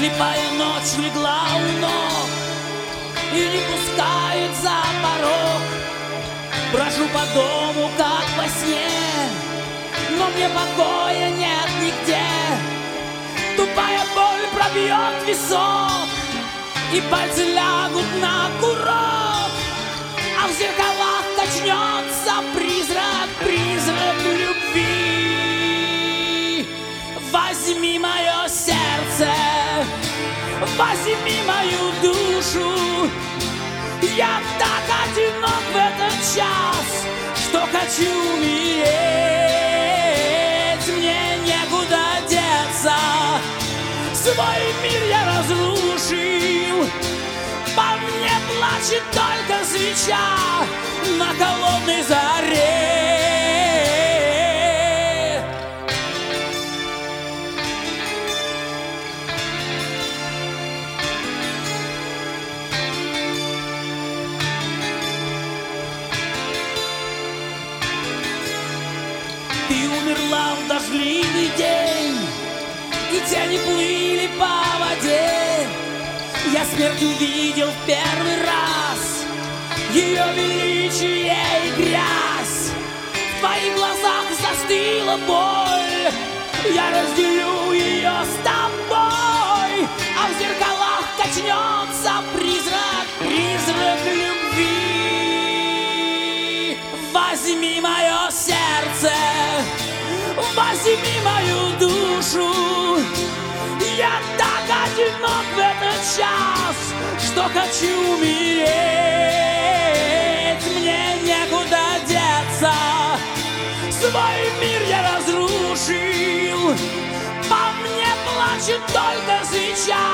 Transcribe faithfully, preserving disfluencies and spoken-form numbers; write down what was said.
Слепая ночь легла у ног и не пускает за порог. Брожу по дому, как во сне, но мне покоя нет нигде. Тупая боль пробьет висок, и пальцы лягут на курок, а в зеркалах качнется призрак, призрак любви. Возьми мое сердце, возьми мою душу. Я так одинок в этот час, что хочу умереть. Мне некуда деться, свой мир я разрушил. По мне плачет только свеча на холодной заре. Ты умерла в дождливый день, и тени плыли по воде. Я смерть увидел в первый раз, ее величие и грязь. В твоих глазах застыла боль, я разделю ее с тобой, а в зеркалах качнется призрак, призрак любви. Возьми мое сердце, возьми мою душу. Я так одинок в этот час, что хочу умереть. Мне некуда деться, свой мир я разрушил. По мне плачет только свеча